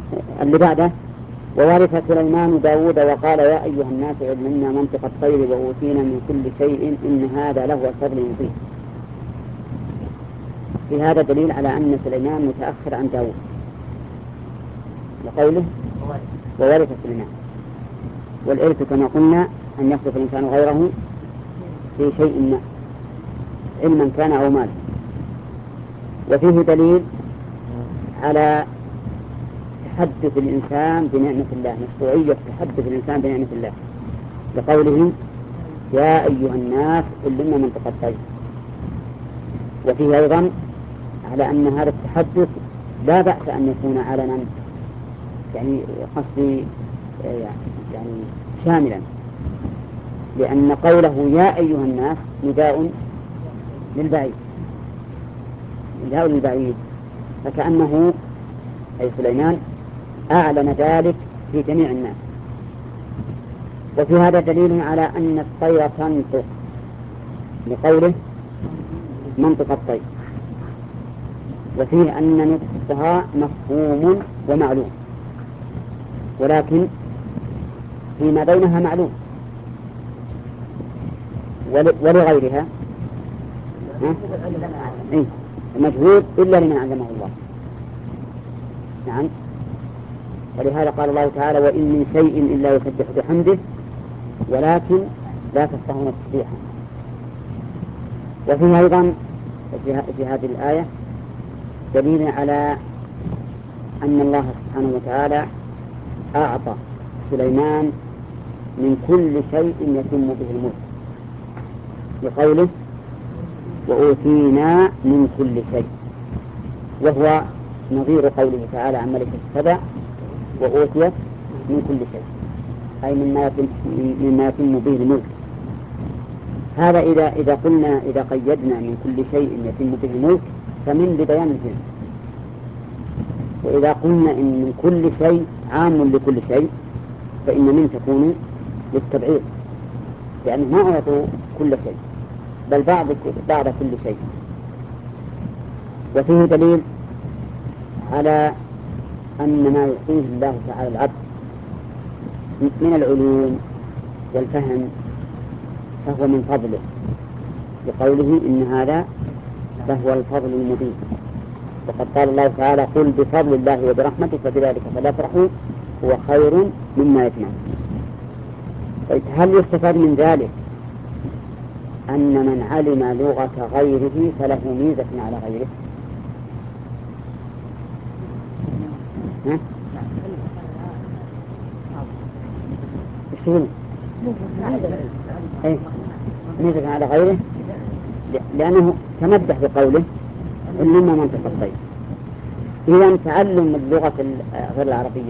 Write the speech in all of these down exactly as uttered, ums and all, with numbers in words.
اللي بعده وورث سليمان داود وقال يا أيها الناس علمنا منطق الطير وأوتينا من كل شيء إن هذا لهو الفضل المبين. في هذا دليل على أن سليمان متأخر عن داود لقوله وورث سليمان. والإرث كما قلنا أن يخلف الإنسان غيره في شيء ما علما كان أو مالا. وفيه دليل على تحدث الإنسان بنعمة الله، مشروعية تحدث الإنسان بنعمة الله لقوله يا أيها الناس علمنا منطق الطير. وفيه أيضا على أن هذا التحدث لا بأس أن يكون علنا، يعني قصدي يعني شاملا، لأن قوله يا أيها الناس نداء للبعيد نداء للبعيد فكأنه أي سليمان أعلن ذلك في جميع الناس. وفي هذا دليل على أن الطير تنطق لقوله منطق الطير، وفيه أن نطقها مفهوم ومعلوم، ولكن فيما بينها معلوم ولغيرها إيه؟ مجهول إلا لمن علمه الله. نعم. ولهذا قال الله تعالى وإن من شيء إلا يسبح بحمده ولكن لا تفقهون تسبيحه. وفيه أيضا في هذه الآية دليل على أن الله سبحانه وتعالى أعطى سليمان من كل شيء يتم به الملك بقوله وأوتينا من كل شيء، وهو نظير قوله تعالى عن ملك السبع وأوتيت من كل شيء، أي مما يتم, مما يتم به الملك. هذا إذا, إذا قلنا إذا قيدنا من كل شيء يتم به الملك فمن لبيان الجنس، وإذا قلنا إن من كل شيء عام لكل شيء فإن من تكون للتبعيض، يعني ما أعطوا كل شيء بل بعض بعض كل شيء. وفيه دليل على أن ما يعطيه الله تعالى العبد من العلوم والفهم فهو من فضله بقوله إن هذا لهو الفضل المبين. وقد قال الله تعالى قل بفضل الله وبرحمته فبذلك فليفرحوا هو خير مما يجمعون. هل يستفاد من ذلك أن من علم لغة غيره فله ميزة على غيره؟ ها؟ الشغل ميزة على غيره لأنه تمدح بقوله علمنا منطق الطير. إذا تعلم اللغة غير العربية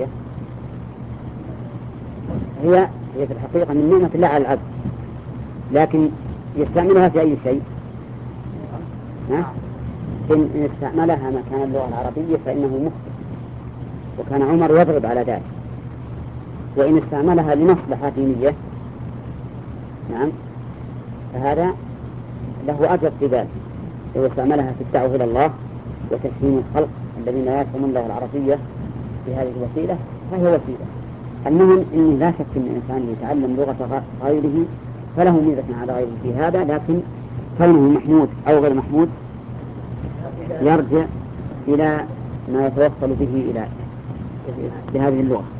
هي هي في الحقيقة من نعمة الله على العبد، لكن يستعملها في أي شيء. ها؟ إن استعملها مكان اللغة العربية فإنه مخطئ، وكان عمر يضرب على ذلك. وإن استعملها لمصلحة دينية نعم فهذا له أجر في ذلك. لو استعملها في الدعوة إلى الله وتفهيم الخلق الذين لا يفهمون اللغة العربية في هذه الوسيلة فهي وسيلة. المهم إن لا شك أن الإنسان يتعلم لغة غيره فله ميزة على غيره في هذا، لكن كونه محمود أو غير محمود يرجع إلى ما يتوصل به إلى بهذه اللغة.